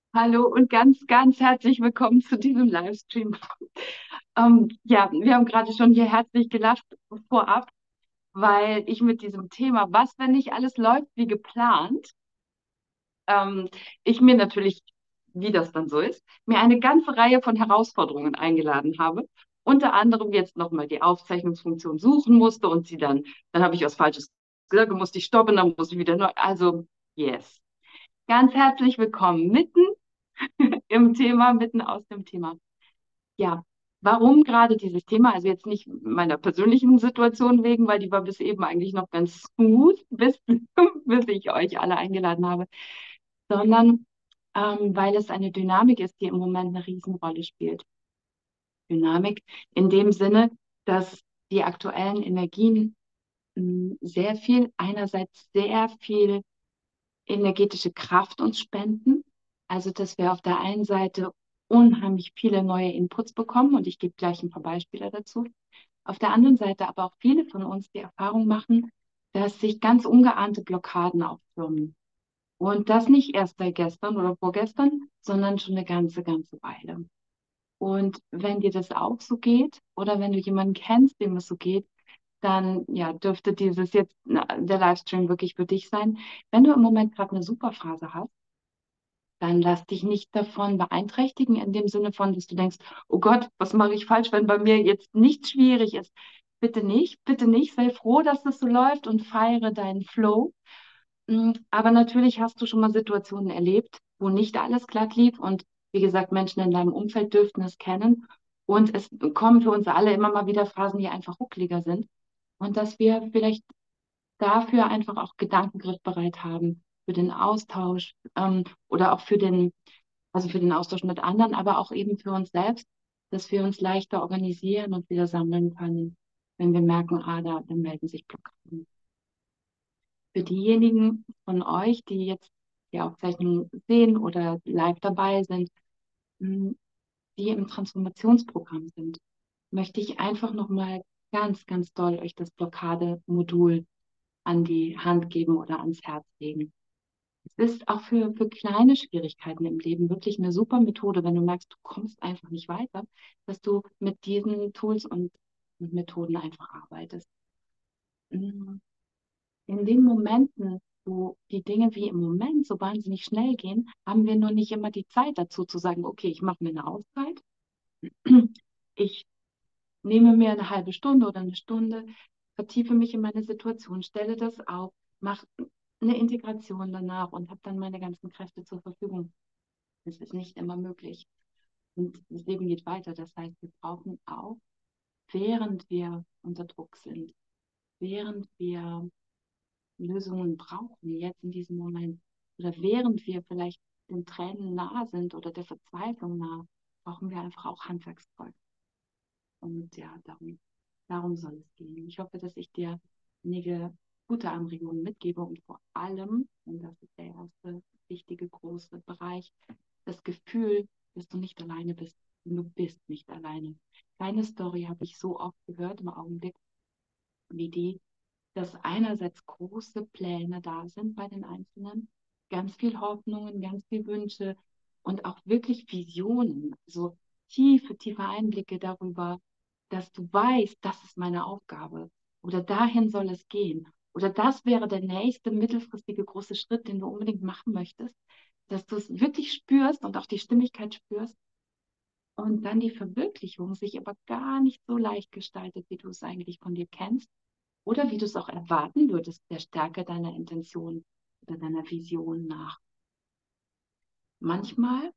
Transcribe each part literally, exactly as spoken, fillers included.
Hallo und ganz, ganz herzlich willkommen zu diesem Livestream. Ähm, ja, wir haben gerade schon hier herzlich gelacht vorab, weil ich mit diesem Thema, was, wenn nicht alles läuft wie geplant, ähm, ich mir natürlich, wie das dann so ist, mir eine ganze Reihe von Herausforderungen eingeladen habe. Unter anderem jetzt nochmal die Aufzeichnungsfunktion suchen musste und sie dann, dann habe ich was Falsches gesagt, musste ich stoppen, dann muss ich wieder neu. Also, yes. Ganz herzlich willkommen mitten im Thema, mitten aus dem Thema. Ja, warum gerade dieses Thema? Also jetzt nicht meiner persönlichen Situation wegen, weil die war bis eben eigentlich noch ganz smooth, bis, bis ich euch alle eingeladen habe, sondern ähm, weil es eine Dynamik ist, die im Moment eine Riesenrolle spielt. Dynamik in dem Sinne, dass die aktuellen Energien mh, sehr viel, einerseits sehr viel energetische Kraft uns spenden. Also, dass wir auf der einen Seite unheimlich viele neue Inputs bekommen und ich gebe gleich ein paar Beispiele dazu. Auf der anderen Seite aber auch viele von uns die Erfahrung machen, dass sich ganz ungeahnte Blockaden auftürmen. Und das nicht erst seit gestern oder vorgestern, sondern schon eine ganze, ganze Weile. Und wenn dir das auch so geht oder wenn du jemanden kennst, dem es so geht, dann ja, dürfte dieses jetzt na, der Livestream wirklich für dich sein. Wenn du im Moment gerade eine Superphase hast, dann lass dich nicht davon beeinträchtigen, in dem Sinne von, dass du denkst, oh Gott, was mache ich falsch, wenn bei mir jetzt nichts schwierig ist. Bitte nicht, bitte nicht. Sei froh, dass das so läuft und feiere deinen Flow. Mm, Aber natürlich hast du schon mal Situationen erlebt, wo nicht alles glatt lief. Und wie gesagt, Menschen in deinem Umfeld dürften es kennen. Und es kommen für uns alle immer mal wieder Phasen, die einfach ruckliger sind. Und dass wir vielleicht dafür einfach auch gedankengriffbereit haben für den Austausch ähm, oder auch für den, also für den Austausch mit anderen, aber auch eben für uns selbst, dass wir uns leichter organisieren und wieder sammeln können, wenn wir merken, ah, da, da melden sich Blockaden. Für diejenigen von euch, die jetzt die Aufzeichnung sehen oder live dabei sind, mh, die im Transformationsprogramm sind, möchte ich einfach nochmal ganz, ganz doll euch das Blockade-Modul an die Hand geben oder ans Herz legen. Es ist auch für, für kleine Schwierigkeiten im Leben wirklich eine super Methode, wenn du merkst, du kommst einfach nicht weiter, dass du mit diesen Tools und Methoden einfach arbeitest. Mm, In den Momenten, wo die Dinge wie im Moment so wahnsinnig schnell gehen, haben wir nur nicht immer die Zeit dazu zu sagen, okay, ich mache mir eine Auszeit, ich nehme mir eine halbe Stunde oder eine Stunde, vertiefe mich in meine Situation, stelle das auf, mache eine Integration danach und habe dann meine ganzen Kräfte zur Verfügung. Das ist nicht immer möglich. Und das Leben geht weiter. Das heißt, wir brauchen auch, während wir unter Druck sind, während wir Lösungen brauchen, jetzt in diesem Moment, oder während wir vielleicht den Tränen nah sind oder der Verzweiflung nah, brauchen wir einfach auch Handwerkszeug. Und ja, darum, darum soll es gehen. Ich hoffe, dass ich dir einige gute Anregungen mitgebe und vor allem, und das ist der erste wichtige große Bereich, das Gefühl, dass du nicht alleine bist. Du bist nicht alleine. Keine Story habe ich so oft gehört im Augenblick wie die, dass einerseits große Pläne da sind bei den Einzelnen, ganz viel Hoffnungen, ganz viel Wünsche und auch wirklich Visionen, also tiefe, tiefe Einblicke darüber, dass du weißt, das ist meine Aufgabe oder dahin soll es gehen oder das wäre der nächste mittelfristige große Schritt, den du unbedingt machen möchtest, dass du es wirklich spürst und auch die Stimmigkeit spürst und dann die Verwirklichung sich aber gar nicht so leicht gestaltet, wie du es eigentlich von dir kennst oder wie du es auch erwarten würdest, der Stärke deiner Intention oder deiner Vision nach. Manchmal,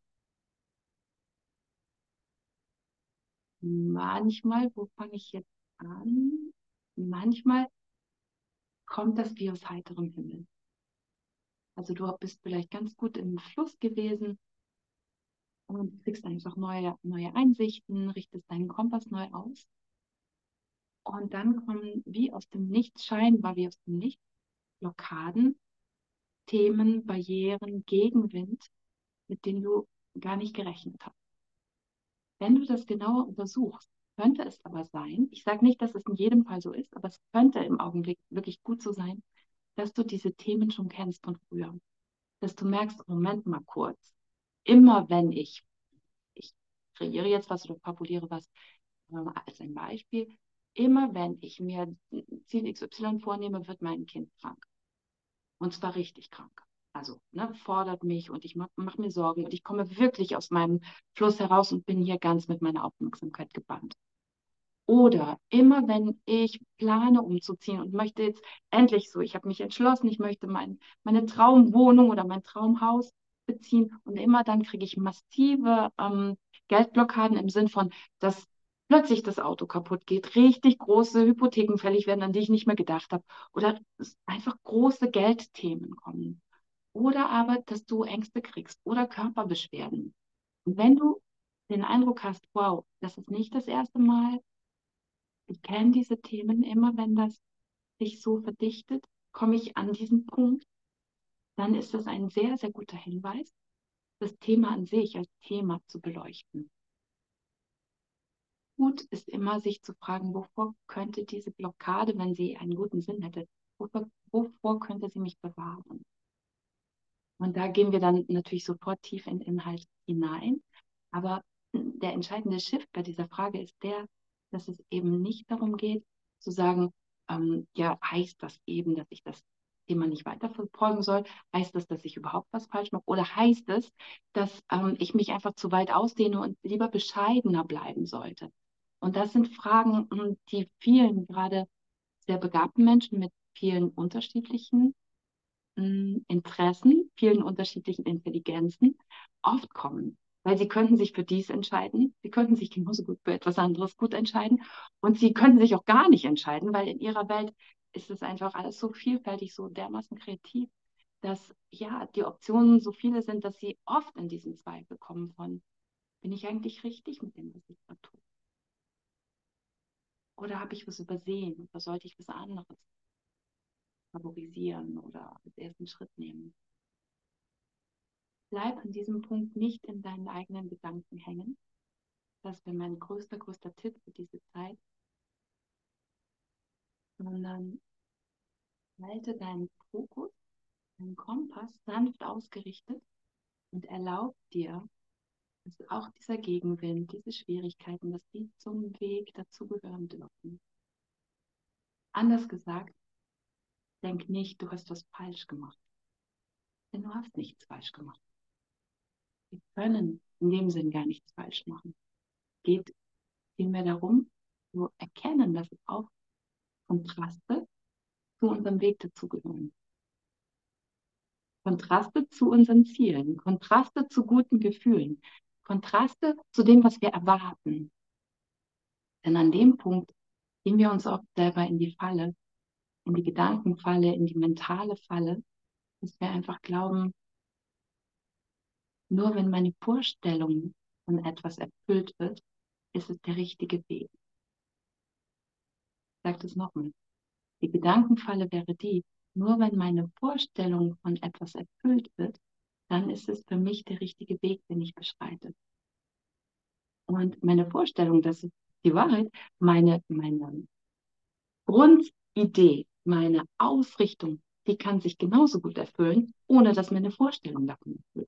manchmal, wo fange ich jetzt an? Manchmal kommt das wie aus heiterem Himmel. Also du bist vielleicht ganz gut im Fluss gewesen und kriegst einfach neue, neue Einsichten, richtest deinen Kompass neu aus. Und dann kommen wie aus dem Nichts, scheinbar wie aus dem Nichts, Blockaden, Themen, Barrieren, Gegenwind, mit denen du gar nicht gerechnet hast. Wenn du das genauer untersuchst, könnte es aber sein, ich sage nicht, dass es in jedem Fall so ist, aber es könnte im Augenblick wirklich gut so sein, dass du diese Themen schon kennst von früher. Dass du merkst, Moment mal kurz. immer wenn ich, ich kreiere jetzt was oder fabuliere was, ähm, als ein Beispiel, immer wenn ich mir Ziel X Y vornehme, wird mein Kind krank. Und zwar richtig krank. Also, ne, fordert mich und ich mache mach mir Sorgen und ich komme wirklich aus meinem Fluss heraus und bin hier ganz mit meiner Aufmerksamkeit gebannt. Oder immer wenn ich plane umzuziehen und möchte jetzt endlich so, ich habe mich entschlossen, ich möchte mein, meine Traumwohnung oder mein Traumhaus beziehen und immer dann kriege ich massive ähm, Geldblockaden im Sinn von, dass plötzlich das Auto kaputt geht, richtig große Hypotheken fällig werden, an die ich nicht mehr gedacht habe oder es einfach große Geldthemen kommen. Oder aber, dass du Ängste kriegst oder Körperbeschwerden. Und wenn du den Eindruck hast, wow, das ist nicht das erste Mal, ich kenne diese Themen immer, wenn das sich so verdichtet, komme ich an diesen Punkt, dann ist das ein sehr, sehr guter Hinweis, das Thema an sich als Thema zu beleuchten. Gut ist immer, sich zu fragen, wovor könnte diese Blockade, wenn sie einen guten Sinn hätte, wovor, wovor könnte sie mich bewahren? Und da gehen wir dann natürlich sofort tief in den Inhalt hinein. Aber der entscheidende Shift bei dieser Frage ist der, dass es eben nicht darum geht, zu sagen, ähm, ja, heißt das eben, dass ich das Thema nicht weiterverfolgen soll? Heißt das, dass ich überhaupt was falsch mache? Oder heißt es, dass ähm, ich mich einfach zu weit ausdehne und lieber bescheidener bleiben sollte? Und das sind Fragen, hm, die vielen, gerade sehr begabten Menschen mit vielen unterschiedlichen mh, Interessen, vielen unterschiedlichen Intelligenzen oft kommen. Weil sie könnten sich für dies entscheiden, sie könnten sich genauso gut für etwas anderes gut entscheiden und sie könnten sich auch gar nicht entscheiden, weil in ihrer Welt ist es einfach alles so vielfältig, so dermaßen kreativ, dass ja die Optionen so viele sind, dass sie oft in diesen Zweifel kommen von, bin ich eigentlich richtig mit dem, was ich da tue? Oder habe ich was übersehen? Oder sollte ich was anderes favorisieren oder als ersten Schritt nehmen? Bleib an diesem Punkt nicht in deinen eigenen Gedanken hängen. Das wäre mein größter, größter Tipp für diese Zeit, sondern halte deinen Fokus, deinen Kompass sanft ausgerichtet und erlaub dir, dass auch dieser Gegenwind, diese Schwierigkeiten, dass die zum Weg dazugehören dürfen. Anders gesagt, denk nicht, du hast was falsch gemacht, denn du hast nichts falsch gemacht. Wir können in dem Sinn gar nichts falsch machen. Es geht vielmehr darum, zu erkennen, dass es auch Kontraste zu unserem Weg dazugehören. Kontraste zu unseren Zielen, Kontraste zu guten Gefühlen, Kontraste zu dem, was wir erwarten. Denn an dem Punkt gehen wir uns oft selber in die Falle, in die Gedankenfalle, in die mentale Falle, dass wir einfach glauben, nur wenn meine Vorstellung von etwas erfüllt wird, ist es der richtige Weg. Ich sage das nochmal. Die Gedankenfalle wäre die, nur wenn meine Vorstellung von etwas erfüllt wird, dann ist es für mich der richtige Weg, den ich beschreite. Und meine Vorstellung, das ist die Wahrheit, meine, meine Grundidee, meine Ausrichtung, die kann sich genauso gut erfüllen, ohne dass meine Vorstellung davon erfüllt.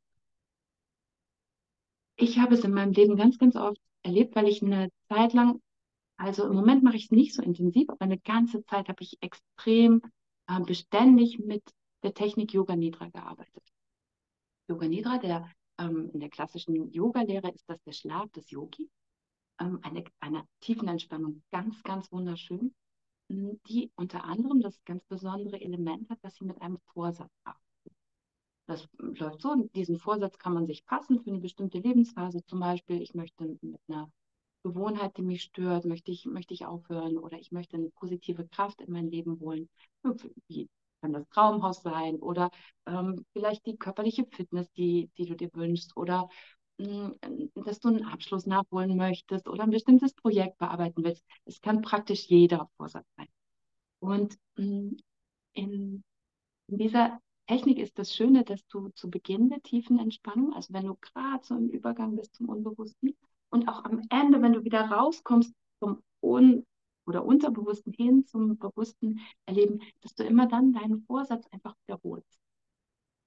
Ich habe es in meinem Leben ganz, ganz oft erlebt, weil ich eine Zeit lang, also im Moment mache ich es nicht so intensiv, aber eine ganze Zeit habe ich extrem äh, beständig mit der Technik Yoga Nidra gearbeitet. Yoga Nidra, der ähm, in der klassischen Yoga-Lehre ist das der Schlaf des Yogi. Ähm, eine, eine Tiefenentspannung, ganz, ganz wunderschön, m, die unter anderem das ganz besondere Element hat, dass sie mit einem Vorsatz arbeitet. Das läuft so, diesen Vorsatz kann man sich fassen für eine bestimmte Lebensphase. Zum Beispiel, ich möchte mit einer Gewohnheit, die mich stört, möchte ich, möchte ich aufhören oder ich möchte eine positive Kraft in mein Leben holen. Wie kann das Traumhaus sein oder ähm, vielleicht die körperliche Fitness, die, die du dir wünschst oder mh, dass du einen Abschluss nachholen möchtest oder ein bestimmtes Projekt bearbeiten willst. Es kann praktisch jeder Vorsatz sein. Und mh, in in dieser Technik ist das Schöne, dass du zu Beginn der tiefen Entspannung, also wenn du gerade so im Übergang bist zum Unbewussten und auch am Ende, wenn du wieder rauskommst vom Un- oder Unterbewussten hin zum bewussten Erleben, dass du immer dann deinen Vorsatz einfach wiederholst.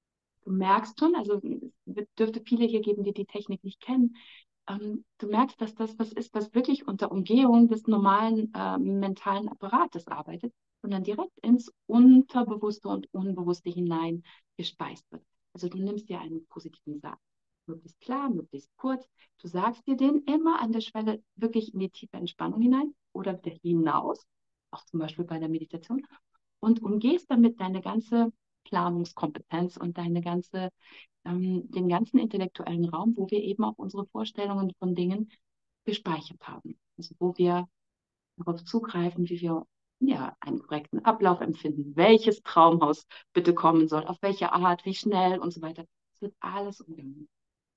Du merkst schon, also es dürfte viele hier geben, die die Technik nicht kennen. Ähm, du merkst, dass das was ist, was wirklich unter Umgehung des normalen äh, mentalen Apparates arbeitet, sondern direkt ins Unterbewusste und Unbewusste hinein gespeist wird. Also du nimmst dir einen positiven Satz, möglichst klar, möglichst kurz. Du sagst dir den immer an der Schwelle wirklich in die tiefe Entspannung hinein oder wieder hinaus, auch zum Beispiel bei der Meditation, und umgehst damit deine ganze Planungskompetenz und deine ganze, ähm, den ganzen intellektuellen Raum, wo wir eben auch unsere Vorstellungen von Dingen gespeichert haben. Also wo wir darauf zugreifen, wie wir ja, einen korrekten Ablauf empfinden, welches Traumhaus bitte kommen soll, auf welche Art, wie schnell und so weiter. Es wird alles umgegangen.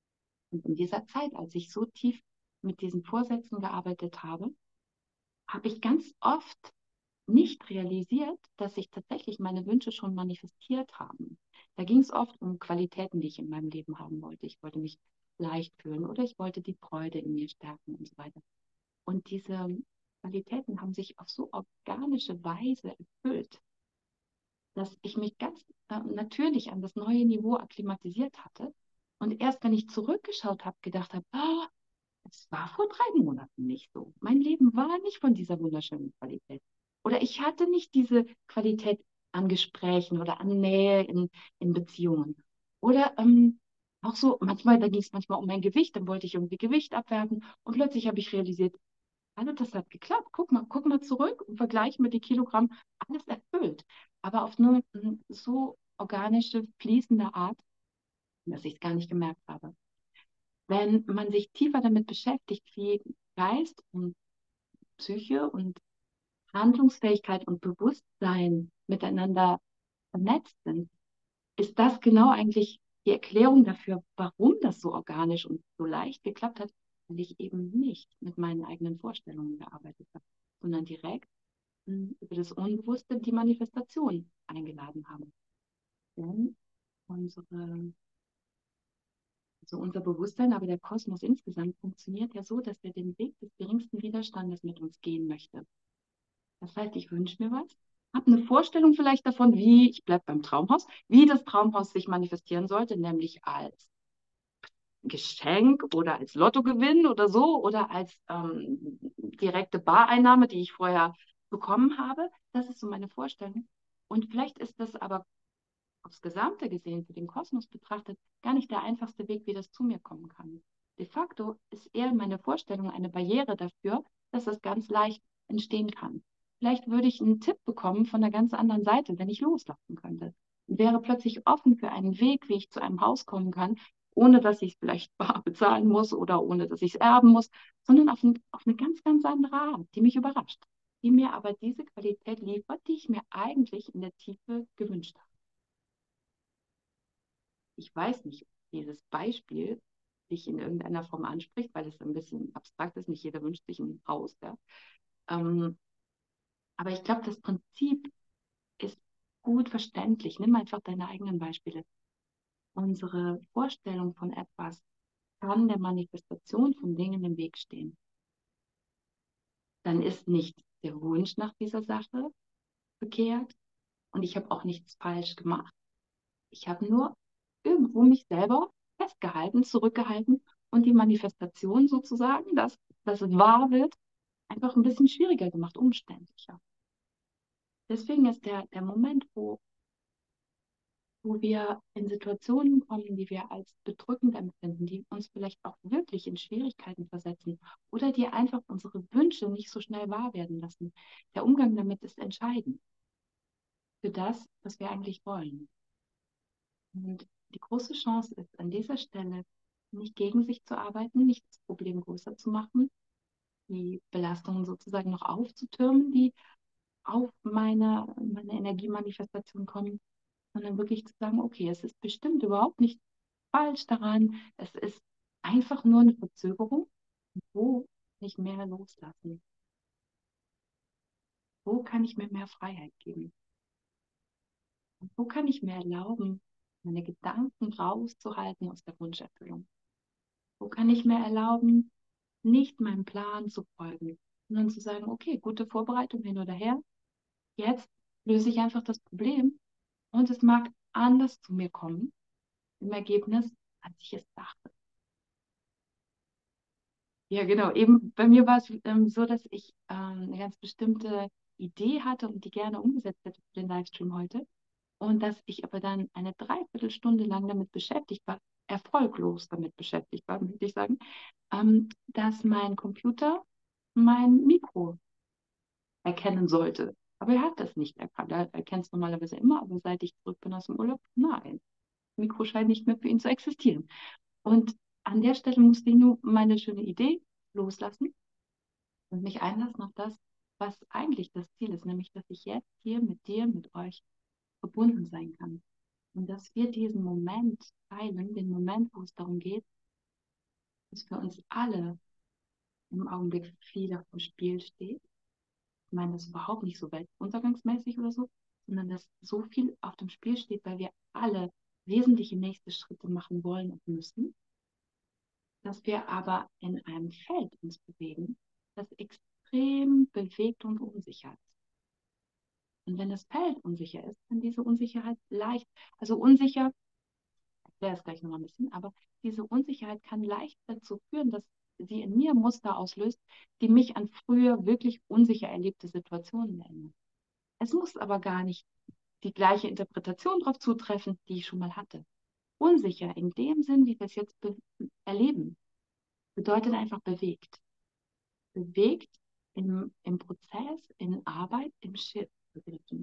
Und in dieser Zeit, als ich so tief mit diesen Vorsätzen gearbeitet habe, habe ich ganz oft nicht realisiert, dass sich tatsächlich meine Wünsche schon manifestiert haben. Da ging es oft um Qualitäten, die ich in meinem Leben haben wollte. Ich wollte mich leicht fühlen oder ich wollte die Freude in mir stärken und so weiter. Und diese Qualitäten haben sich auf so organische Weise erfüllt, dass ich mich ganz äh, natürlich an das neue Niveau akklimatisiert hatte. Und erst wenn ich zurückgeschaut habe, gedacht habe, ah, es war vor drei Monaten nicht so. Mein Leben war nicht von dieser wunderschönen Qualität. Oder ich hatte nicht diese Qualität an Gesprächen oder an Nähe in, in Beziehungen. Oder ähm, auch so, manchmal, da ging es manchmal um mein Gewicht, dann wollte ich irgendwie Gewicht abwerfen und plötzlich habe ich realisiert, hallo, das hat geklappt. Guck mal, guck mal zurück und vergleiche mit die Kilogramm, alles erfüllt. Aber auf nur mm, so organische, fließende Art, dass ich es gar nicht gemerkt habe. Wenn man sich tiefer damit beschäftigt, wie Geist und Psyche und Handlungsfähigkeit und Bewusstsein miteinander vernetzt sind, ist das genau eigentlich die Erklärung dafür, warum das so organisch und so leicht geklappt hat, weil ich eben nicht mit meinen eigenen Vorstellungen gearbeitet habe, sondern direkt mh, über das Unbewusste die Manifestation eingeladen habe. Denn unsere Also unser Bewusstsein, aber der Kosmos insgesamt funktioniert ja so, dass er den Weg des geringsten Widerstandes mit uns gehen möchte. Das heißt, ich wünsche mir was, habe eine Vorstellung vielleicht davon, wie, ich bleibe beim Traumhaus, wie das Traumhaus sich manifestieren sollte, nämlich als Geschenk oder als Lottogewinn oder so oder als ähm, direkte Bareinnahme, die ich vorher bekommen habe. Das ist so meine Vorstellung. Und vielleicht ist das aber aufs Gesamte gesehen, für den Kosmos betrachtet, gar nicht der einfachste Weg, wie das zu mir kommen kann. De facto ist eher meine Vorstellung eine Barriere dafür, dass das ganz leicht entstehen kann. Vielleicht würde ich einen Tipp bekommen von einer ganz anderen Seite, wenn ich loslassen könnte. Und wäre plötzlich offen für einen Weg, wie ich zu einem Haus kommen kann, ohne dass ich es vielleicht bar bezahlen muss oder ohne dass ich es erben muss, sondern auf, ein, auf eine ganz, ganz andere Art, die mich überrascht, die mir aber diese Qualität liefert, die ich mir eigentlich in der Tiefe gewünscht habe. Ich weiß nicht, ob dieses Beispiel dich in irgendeiner Form anspricht, weil es ein bisschen abstrakt ist. Nicht jeder wünscht sich ein Haus. Ja? Ähm, aber ich glaube, das Prinzip ist gut verständlich. Nimm einfach deine eigenen Beispiele. Unsere Vorstellung von etwas kann der Manifestation von Dingen im Weg stehen. Dann ist nicht der Wunsch nach dieser Sache verkehrt und ich habe auch nichts falsch gemacht. Ich habe nur irgendwo mich selber festgehalten, zurückgehalten und die Manifestation sozusagen, dass das wahr wird, einfach ein bisschen schwieriger gemacht, umständlicher. Deswegen ist der, der Moment, wo, wo wir in Situationen kommen, die wir als bedrückend empfinden, die uns vielleicht auch wirklich in Schwierigkeiten versetzen oder die einfach unsere Wünsche nicht so schnell wahr werden lassen. Der Umgang damit ist entscheidend für das, was wir eigentlich wollen. Und die große Chance ist an dieser Stelle, nicht gegen sich zu arbeiten, nicht das Problem größer zu machen, die Belastungen sozusagen noch aufzutürmen, die auf meine, meine Energiemanifestation kommen, sondern wirklich zu sagen, okay, es ist bestimmt überhaupt nicht falsch daran, es ist einfach nur eine Verzögerung. Wo kann ich mehr loslassen? Wo kann ich mir mehr Freiheit geben? Und wo kann ich mir erlauben, meine Gedanken rauszuhalten aus der Wunscherfüllung? Wo kann ich mir erlauben, nicht meinem Plan zu folgen, sondern zu sagen, okay, gute Vorbereitung hin oder her, jetzt löse ich einfach das Problem und es mag anders zu mir kommen, im Ergebnis, als ich es dachte. Ja, genau. Eben bei mir war es ähm, so, dass ich ähm, eine ganz bestimmte Idee hatte und die gerne umgesetzt hätte für den Livestream heute. Und dass ich aber dann eine Dreiviertelstunde lang damit beschäftigt war, erfolglos damit beschäftigt war, würde ich sagen, ähm, dass mein Computer mein Mikro erkennen sollte. Aber er hat das nicht erkannt. Er erkennt es normalerweise immer, aber seit ich zurück bin aus dem Urlaub, nein, Mikro scheint nicht mehr für ihn zu existieren. Und an der Stelle musste ich nur meine schöne Idee loslassen und mich einlassen auf das, was eigentlich das Ziel ist, nämlich dass ich jetzt hier mit dir, mit euch verbunden sein kann. Und dass wir diesen Moment teilen, den Moment, wo es darum geht, dass für uns alle im Augenblick viel auf dem Spiel steht. Ich meine, das ist überhaupt nicht so weltuntergangsmäßig oder so, sondern dass so viel auf dem Spiel steht, weil wir alle wesentliche nächste Schritte machen wollen und müssen, dass wir aber in einem Feld uns bewegen, das extrem bewegt und unsicher ist. Und wenn das Feld unsicher ist, dann diese Unsicherheit leicht, also unsicher, ich erkläre es gleich nochmal ein bisschen, aber diese Unsicherheit kann leicht dazu führen, dass sie in mir Muster auslöst, die mich an früher wirklich unsicher erlebte Situationen erinnern. Es muss aber gar nicht die gleiche Interpretation darauf zutreffen, die ich schon mal hatte. Unsicher in dem Sinn, wie wir es jetzt erleben, bedeutet einfach bewegt. Bewegt im, im Prozess, in Arbeit, im Shift begriffen.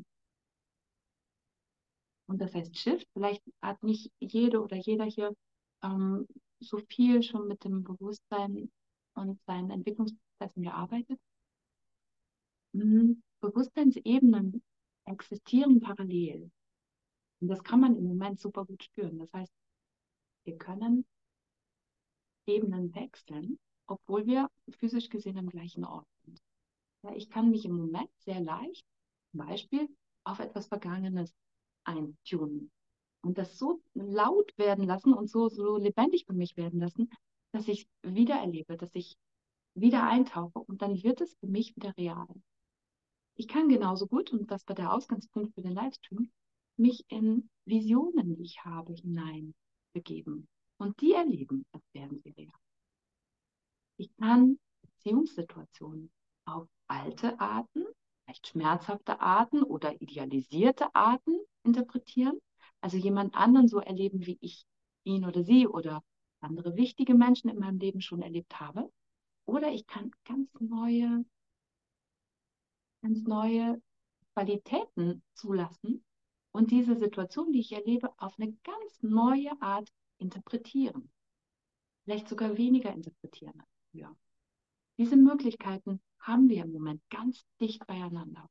Und das heißt Shift, vielleicht hat nicht jede oder jeder hier ähm, so viel schon mit dem Bewusstsein und seinen Entwicklungsprozessen gearbeitet. Mhm. Bewusstseinsebenen existieren parallel. Und das kann man im Moment super gut spüren. Das heißt, wir können Ebenen wechseln, obwohl wir physisch gesehen am gleichen Ort sind. Ja, ich kann mich im Moment sehr leicht, zum Beispiel, auf etwas Vergangenes eintunen und das so laut werden lassen und so, so lebendig für mich werden lassen, dass ich es wieder erlebe, dass ich wieder eintauche und dann wird es für mich wieder real. Ich kann genauso gut, und das war der Ausgangspunkt für den Livestream, mich in Visionen, die ich habe, hineinbegeben und die erleben, als wären sie real. Ich kann Beziehungssituationen auf alte Arten, vielleicht schmerzhafte Arten oder idealisierte Arten interpretieren. Also jemand anderen so erleben, wie ich ihn oder sie oder andere wichtige Menschen in meinem Leben schon erlebt habe. Oder ich kann ganz neue, ganz neue Qualitäten zulassen und diese Situation, die ich erlebe, auf eine ganz neue Art interpretieren. Vielleicht sogar weniger interpretieren als früher. Diese Möglichkeiten haben wir im Moment ganz dicht beieinander.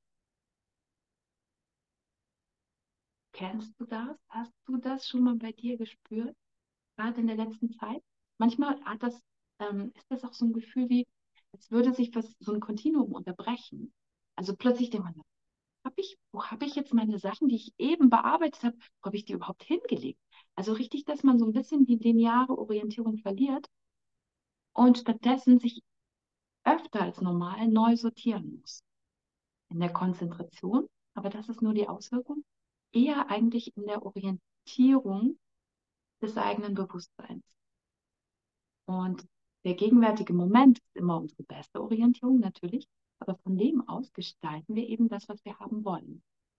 Kennst du das? Hast du das schon mal bei dir gespürt, gerade in der letzten Zeit? Manchmal hat das, ähm, ist das auch so ein Gefühl wie, als würde sich was, so ein Kontinuum unterbrechen. Also plötzlich denkt man, hab ich, wo habe ich jetzt meine Sachen, die ich eben bearbeitet habe, wo habe ich die überhaupt hingelegt? Also richtig, dass man so ein bisschen die lineare Orientierung verliert und stattdessen sich öfter als normal neu sortieren muss. In der Konzentration, aber das ist nur die Auswirkung, eher eigentlich in der Orientierung des eigenen Bewusstseins. Und der gegenwärtige Moment ist immer unsere beste Orientierung, natürlich, aber von dem aus gestalten wir eben das, was wir haben wollen.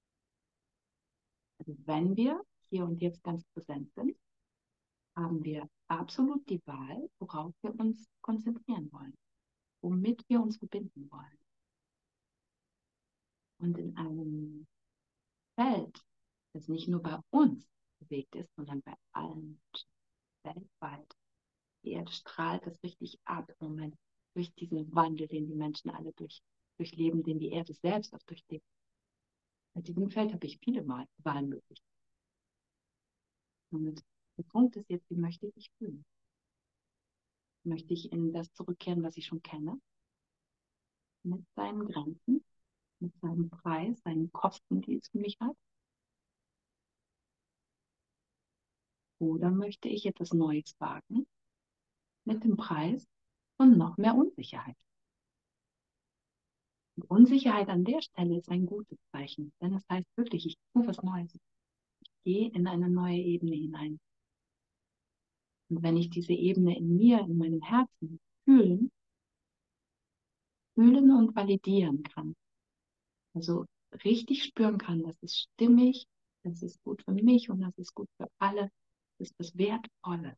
Also wenn wir hier und jetzt ganz präsent sind, haben wir absolut die Wahl, worauf wir uns konzentrieren wollen, womit wir uns verbinden wollen. Und in einem Feld, das nicht nur bei uns bewegt ist, sondern bei allen Menschen weltweit. Die Erde strahlt das richtig ab im Moment durch diesen Wandel, den die Menschen alle durch, durchleben, den die Erde selbst auch durchlebt. In diesem Feld habe ich viele Mal Wahlmöglichkeiten. Und der Punkt ist jetzt, wie möchte ich mich fühlen? Möchte ich in das zurückkehren, was ich schon kenne? Mit seinen Grenzen, mit seinem Preis, seinen Kosten, die es für mich hat? Oder möchte ich etwas Neues wagen mit dem Preis von noch mehr Unsicherheit? Und Unsicherheit an der Stelle ist ein gutes Zeichen, denn das heißt wirklich, ich tue was Neues. Ich gehe in eine neue Ebene hinein. Und wenn ich diese Ebene in mir, in meinem Herzen fühlen, fühlen und validieren kann, also richtig spüren kann, das ist stimmig, das ist gut für mich und das ist gut für alle, das ist was Wertvolles,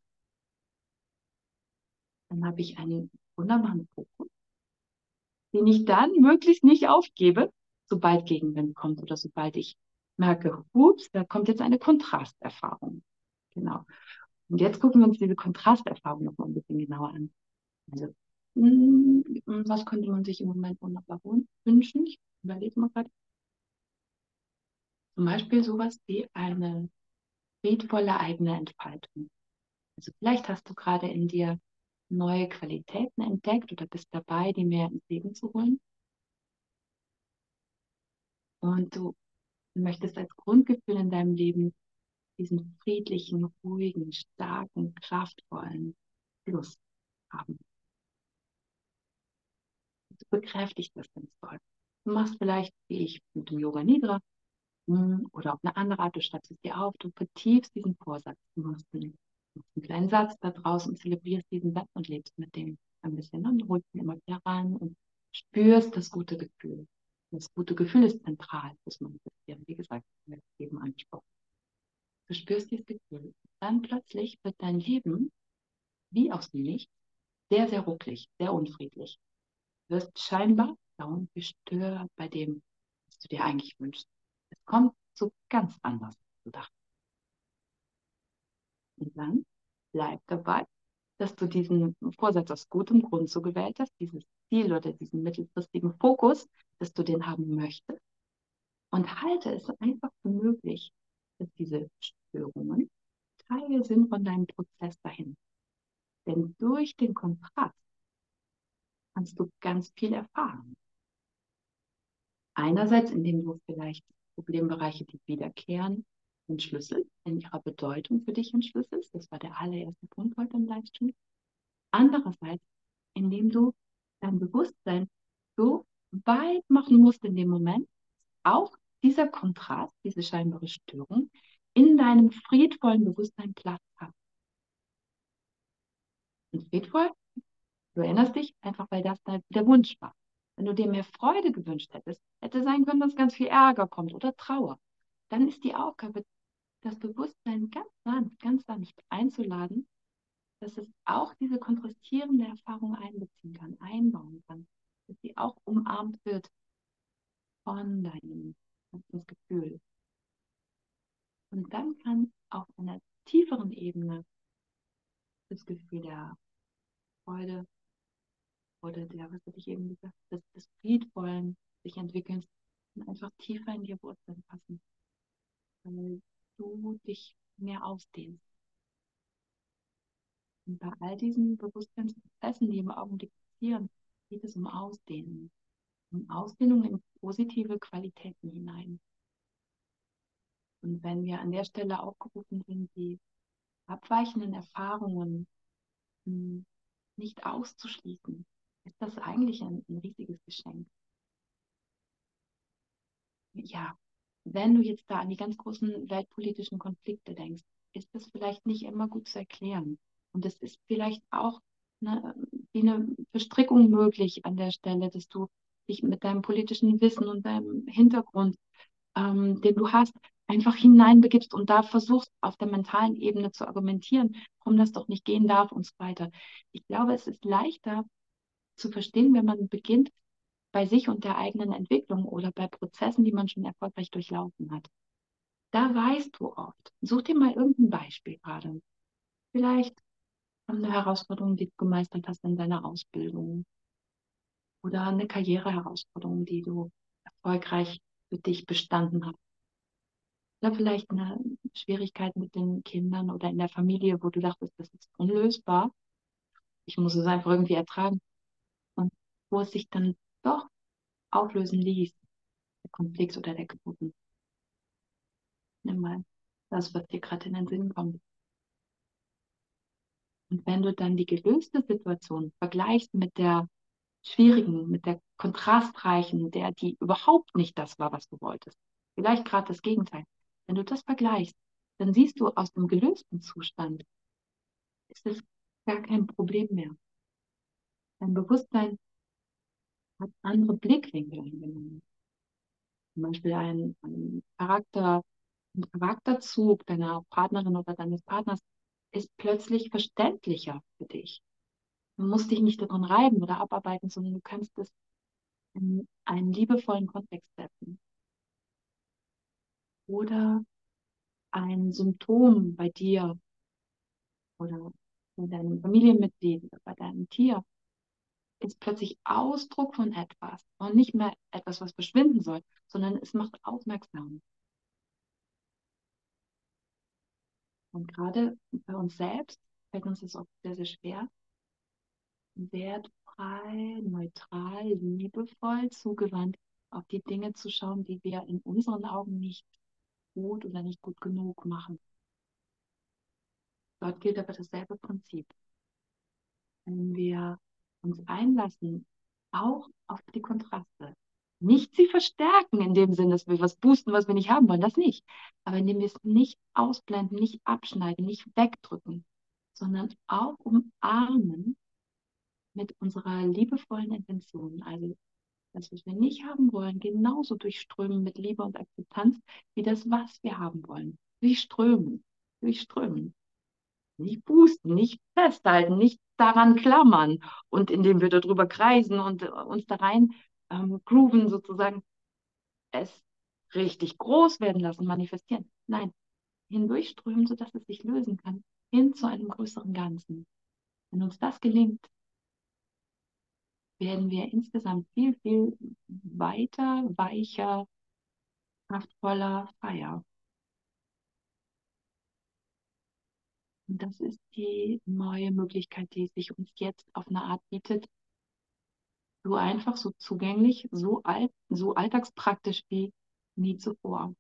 dann habe ich einen wunderbaren Fokus, den ich dann möglichst nicht aufgebe, sobald Gegenwind kommt oder sobald ich merke, ups, da kommt jetzt eine Kontrasterfahrung. Genau. Und jetzt gucken wir uns diese Kontrasterfahrung noch mal ein bisschen genauer an. Also, mh, was könnte man sich im Moment wunderbar wünschen? Ich überlege mal gerade. Zum Beispiel sowas wie eine friedvolle eigene Entfaltung. Also vielleicht hast du gerade in dir neue Qualitäten entdeckt oder bist dabei, die mehr ins Leben zu holen. Und du möchtest als Grundgefühl in deinem Leben diesen friedlichen, ruhigen, starken, kraftvollen Fluss haben. Du bekräftigst das ganz toll. Du machst vielleicht, wie ich mit dem Yoga Nidra, oder auf eine andere Art, du schreibst es dir auf, du vertiefst diesen Vorsatz. Du machst einen, einen kleinen Satz da draußen und zelebrierst diesen Satz und lebst mit dem ein bisschen. Und holst ihn immer wieder ran und spürst das gute Gefühl. Das gute Gefühl ist zentral, muss man manifestieren. Wie gesagt, wir haben es eben angesprochen. Du spürst dieses Gefühl. Dann plötzlich wird dein Leben wie aus dem Nichts sehr, sehr rucklig, sehr unfriedlich. Du wirst scheinbar dauernd gestört bei dem, was du dir eigentlich wünschst. Es kommt so ganz anders, als du dachtest. Und dann bleib dabei, dass du diesen Vorsatz aus gutem Grund so gewählt hast, dieses Ziel oder diesen mittelfristigen Fokus, dass du den haben möchtest. Und halte es einfach für möglich, dass diese Störungen Teil sind von deinem Prozess dahin. Denn durch den Kontrast kannst du ganz viel erfahren. Einerseits, indem du vielleicht Problembereiche, die wiederkehren, entschlüsselst, in ihrer Bedeutung für dich entschlüsselst. Das war der allererste Punkt heute im Livestream. Andererseits, indem du dein Bewusstsein so weit machen musst in dem Moment, auch dieser Kontrast, diese scheinbare Störung, in deinem friedvollen Bewusstsein Platz hat. Und friedvoll, du erinnerst dich, einfach weil das der Wunsch war. Wenn du dir mehr Freude gewünscht hättest, hätte sein können, dass ganz viel Ärger kommt oder Trauer. Dann ist die Aufgabe, das Bewusstsein ganz sanft, ganz sanft einzuladen, dass es auch diese kontrastierende Erfahrung einbeziehen kann, einbauen kann, dass sie auch umarmt wird von deinem Gefühl. Und dann kann auf einer tieferen Ebene das Gefühl der Freude oder der, was hatte ich eben gesagt, des, des Friedvollen sich entwickeln und einfach tiefer in die Wurzeln passen, weil du dich mehr ausdehnst. Und bei all diesen Bewusstseinsprozessen, die im Augenblick passieren, geht es um Ausdehnung. Um Ausdehnung in positive Qualitäten hinein. Und wenn wir an der Stelle aufgerufen sind, die abweichenden Erfahrungen mh, nicht auszuschließen, ist das eigentlich ein, ein riesiges Geschenk. Ja, wenn du jetzt da an die ganz großen weltpolitischen Konflikte denkst, ist das vielleicht nicht immer gut zu erklären. Und es ist vielleicht auch eine, wie eine Verstrickung möglich an der Stelle, dass du dich mit deinem politischen Wissen und deinem Hintergrund, ähm, den du hast, einfach hineinbegibst und da versuchst, auf der mentalen Ebene zu argumentieren, warum das doch nicht gehen darf und so weiter. Ich glaube, es ist leichter zu verstehen, wenn man beginnt, bei sich und der eigenen Entwicklung oder bei Prozessen, die man schon erfolgreich durchlaufen hat. Da weißt du oft. Such dir mal irgendein Beispiel gerade. Vielleicht eine Herausforderung, die du gemeistert hast in deiner Ausbildung oder eine Karriereherausforderung, die du erfolgreich für dich bestanden hast. Oder vielleicht eine Schwierigkeit mit den Kindern oder in der Familie, wo du dachtest, das ist unlösbar. Ich muss es einfach irgendwie ertragen. Und wo es sich dann doch auflösen ließ, der Konflikt oder der Knoten. Nimm mal das, was dir gerade in den Sinn kommt. Und wenn du dann die gelöste Situation vergleichst mit der schwierigen, mit der kontrastreichen, der, die überhaupt nicht das war, was du wolltest, vielleicht gerade das Gegenteil, wenn du das vergleichst, dann siehst du aus dem gelösten Zustand ist es gar kein Problem mehr. Dein Bewusstsein hat andere Blickwinkel eingenommen. Zum Beispiel ein, ein Charakter, ein Charakterzug deiner Partnerin oder deines Partners ist plötzlich verständlicher für dich. Du musst dich nicht daran reiben oder abarbeiten, sondern du kannst es in einen liebevollen Kontext setzen. Oder ein Symptom bei dir oder bei deinem Familienmitglied oder bei deinem Tier ist plötzlich Ausdruck von etwas und nicht mehr etwas, was verschwinden soll, sondern es macht aufmerksam. Und gerade bei uns selbst fällt uns das oft sehr, sehr schwer, wertfrei, neutral, liebevoll, zugewandt auf die Dinge zu schauen, die wir in unseren Augen nicht gut oder nicht gut genug machen. Dort gilt aber dasselbe Prinzip. Wenn wir uns einlassen, auch auf die Kontraste, nicht sie verstärken in dem Sinne, dass wir was boosten, was wir nicht haben wollen, das nicht. Aber indem wir es nicht ausblenden, nicht abschneiden, nicht wegdrücken, sondern auch umarmen mit unserer liebevollen Intention. Also das, was wir nicht haben wollen, genauso durchströmen mit Liebe und Akzeptanz, wie das, was wir haben wollen. Durchströmen, durchströmen. Nicht pusten, nicht festhalten, nicht daran klammern und indem wir darüber kreisen und äh, uns da rein ähm, grooven, sozusagen, es richtig groß werden lassen, manifestieren. Nein, hindurchströmen, sodass es sich lösen kann, hin zu einem größeren Ganzen. Wenn uns das gelingt, werden wir insgesamt viel, viel weiter, weicher, kraftvoller, freier. Und das ist die neue Möglichkeit, die sich uns jetzt auf eine Art bietet, so einfach, so zugänglich, so alt, so alltagspraktisch wie nie zuvor.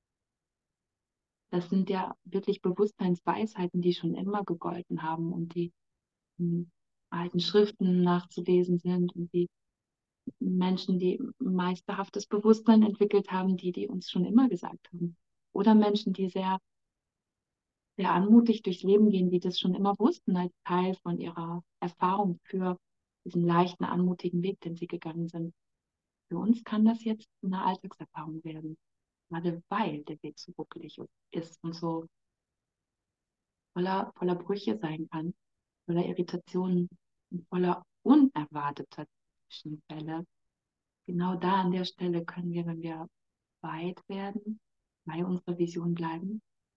Das sind ja wirklich Bewusstseinsweisheiten, die schon immer gegolten haben und die in alten Schriften nachzulesen sind und die Menschen, die meisterhaftes Bewusstsein entwickelt haben, die, die uns schon immer gesagt haben. Oder Menschen, die sehr, sehr anmutig durchs Leben gehen, die das schon immer wussten als Teil von ihrer Erfahrung für diesen leichten, anmutigen Weg, den sie gegangen sind. Für uns kann das jetzt eine Alltagserfahrung werden, gerade weil der Weg so ruckelig ist und so voller, voller Brüche sein kann, voller Irritationen und voller unerwarteter Zwischenfälle. Genau da an der Stelle können wir, wenn wir weit werden, bei unserer Vision bleiben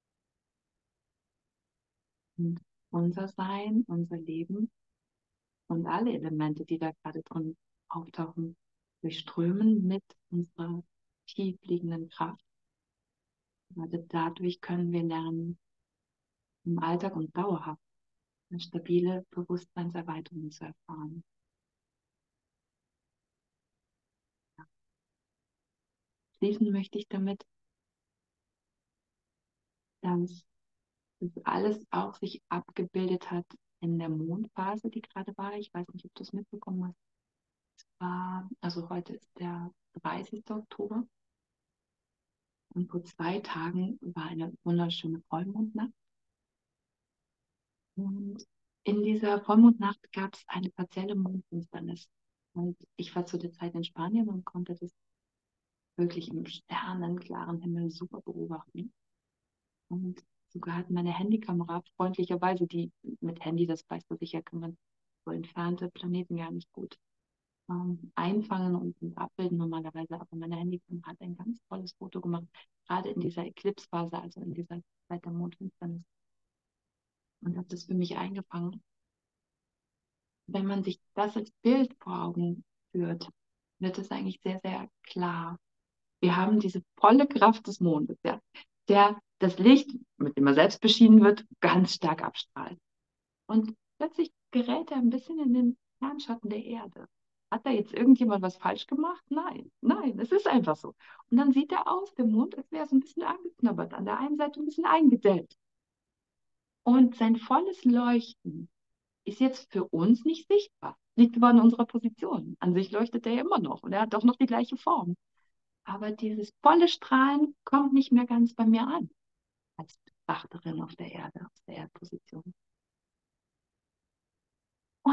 und unser Sein, unser Leben und alle Elemente, die da gerade drin auftauchen, durchströmen mit unserer tief liegenden Kraft. Also dadurch können wir lernen, im Alltag und dauerhaft eine stabile Bewusstseinserweiterung zu erfahren. Schließen möchte ich damit, dass das alles auch sich abgebildet hat in der Mondphase, die gerade war. Ich weiß nicht, ob du es mitbekommen hast. Es war, also heute ist der dreißigste Oktober und vor zwei Tagen war eine wunderschöne Vollmondnacht. Und in dieser Vollmondnacht gab es eine partielle Mondfinsternis. Und ich war zu der Zeit in Spanien und konnte das wirklich im sternenklaren Himmel super beobachten. Und sogar hat meine Handykamera freundlicherweise, die mit Handy, das weißt du sicher, kann man so entfernte Planeten gar nicht gut ähm, einfangen und, und abbilden normalerweise. Aber meine Handykamera hat ein ganz tolles Foto gemacht, gerade in dieser Eclipse-Phase, also in dieser Zeit der Mondfinsternis. Und hat das für mich eingefangen. Wenn man sich das als Bild vor Augen führt, wird es eigentlich sehr, sehr klar. Wir haben diese volle Kraft des Mondes, ja, der das Licht, mit dem er selbst beschienen wird, ganz stark abstrahlt. Und plötzlich gerät er ein bisschen in den Kernschatten der Erde. Hat da jetzt irgendjemand was falsch gemacht? Nein, nein, es ist einfach so. Und dann sieht er aus, der Mond, als wäre es ein bisschen angeknabbert, an der einen Seite ein bisschen eingedämmt. Und sein volles Leuchten ist jetzt für uns nicht sichtbar. Liegt aber an unserer Position. An sich leuchtet er ja immer noch und er hat auch noch die gleiche Form. Aber dieses volle Strahlen kommt nicht mehr ganz bei mir an, als Betrachterin auf der Erde, aus der Erdposition.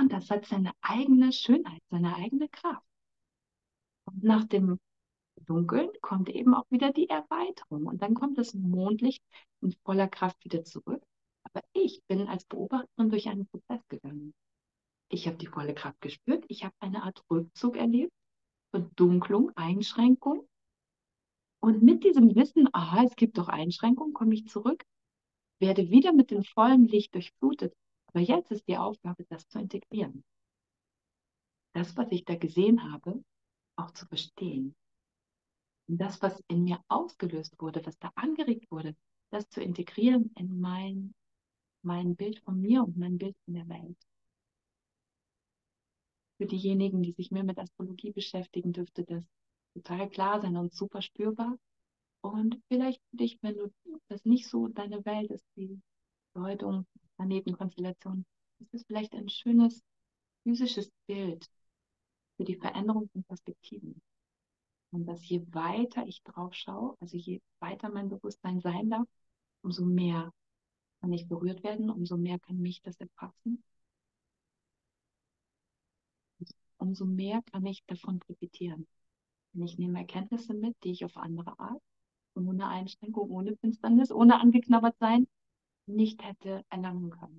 Und das hat seine eigene Schönheit, seine eigene Kraft. Und nach dem Dunkeln kommt eben auch wieder die Erweiterung. Und dann kommt das Mondlicht in voller Kraft wieder zurück. Aber ich bin als Beobachterin durch einen Prozess gegangen. Ich habe die volle Kraft gespürt. Ich habe eine Art Rückzug erlebt, Verdunklung, Einschränkung. Und mit diesem Wissen, aha, es gibt doch Einschränkungen, komme ich zurück, werde wieder mit dem vollen Licht durchflutet. Aber jetzt ist die Aufgabe, das zu integrieren. Das, was ich da gesehen habe, auch zu verstehen. Und das, was in mir ausgelöst wurde, was da angeregt wurde, das zu integrieren in mein, mein Bild von mir und mein Bild von der Welt. Für diejenigen, die sich mehr mit Astrologie beschäftigen, dürfte das total klar sein und super spürbar. Und vielleicht für dich, wenn du das nicht so deine Welt ist, die Deutung, Planetenkonstellation, ist es vielleicht ein schönes physisches Bild für die Veränderung von Perspektiven. Und dass je weiter ich drauf schaue, also je weiter mein Bewusstsein sein darf, umso mehr kann ich berührt werden, umso mehr kann mich das erfassen, umso mehr kann ich davon profitieren. Und ich nehme Erkenntnisse mit, die ich auf andere Art, ohne Einschränkung, ohne Finsternis, ohne angeknabbert sein, nicht hätte erlangen können.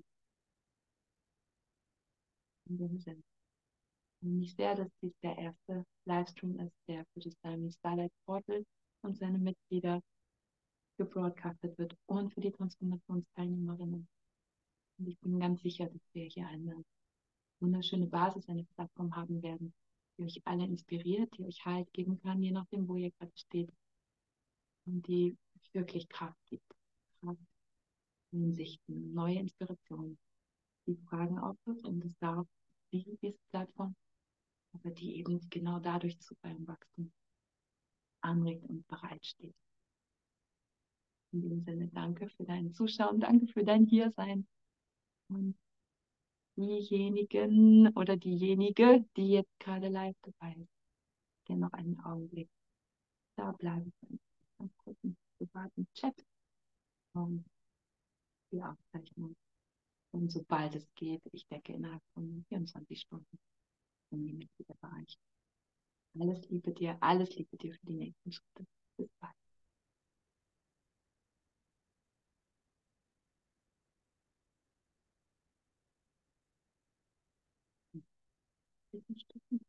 In dem Sinn. Und ich sehe, dass dies der erste Livestream ist, der für das Diamond Starlight Portal und seine Mitglieder gebroadcastet wird und für die Transformationsteilnehmerinnen. Und ich bin ganz sicher, dass wir hier eine wunderschöne Basis, eine Plattform haben werden, die euch alle inspiriert, die euch Halt geben kann, je nachdem, wo ihr gerade steht. Und die wirklich Kraft gibt. Kraft, Insichten, neue Inspirationen, die Fragen aufwirft und es darauf liegt, diese Plattform, aber die eben genau dadurch zu eurem Wachstum anregt und bereitsteht. In dem Sinne, danke für dein Zuschauen, danke für dein Hiersein. Und diejenigen oder diejenige, die jetzt gerade live dabei ist, der noch einen Augenblick da bleiben können. Ganz kurzen privaten Chat und die Aufzeichnung. Und sobald es geht, ich denke innerhalb von vierundzwanzig Stunden, in die Mitgliederbereich. Alles Liebe dir, alles Liebe dir für die nächsten Schritte. Bis bald. Bis